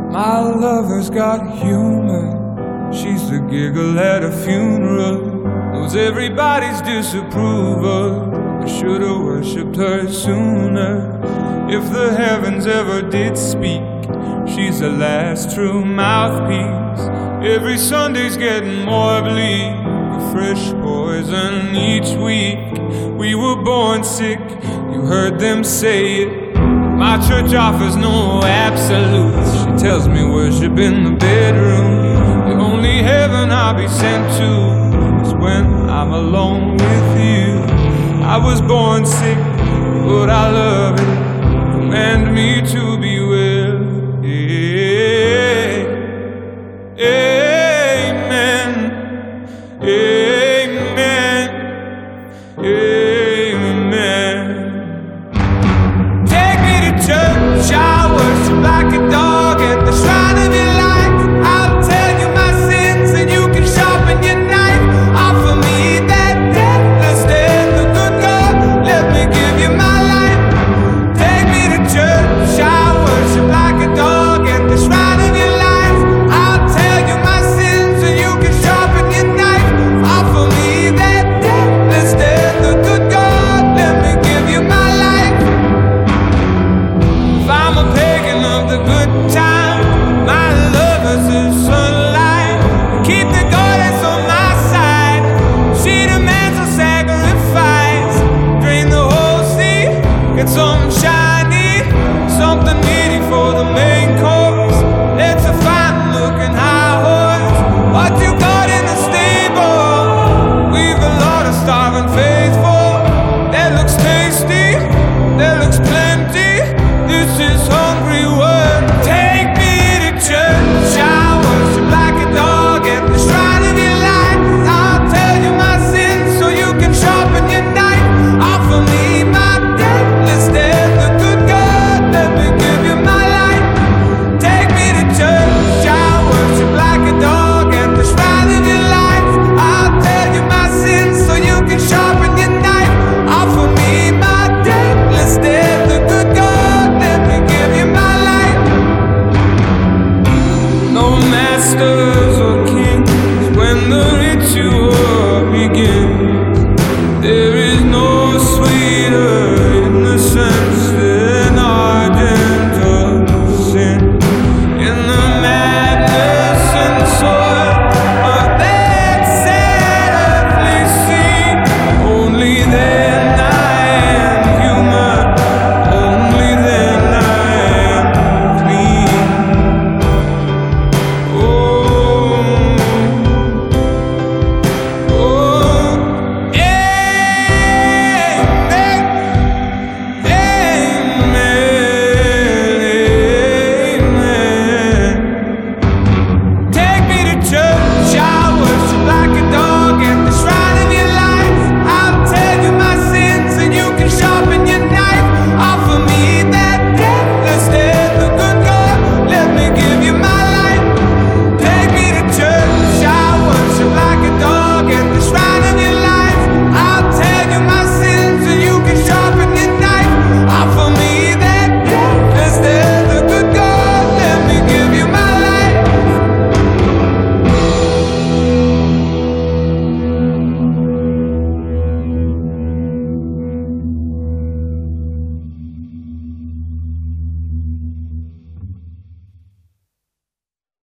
My lover's got humor. She's the giggle at a funeral. Knows everybody's disapproval. I should've worshipped her sooner. If the heavens ever did speak, she's the last true mouthpiece. Every Sunday's getting more bleak, a fresh poison each week. We were born sick, you heard them say it. My church offers no absolutes. She tells me worship in the bedroom. The only heaven I'll be sent to is when I'm alone with you. I was born sick, but I love it. Command me to be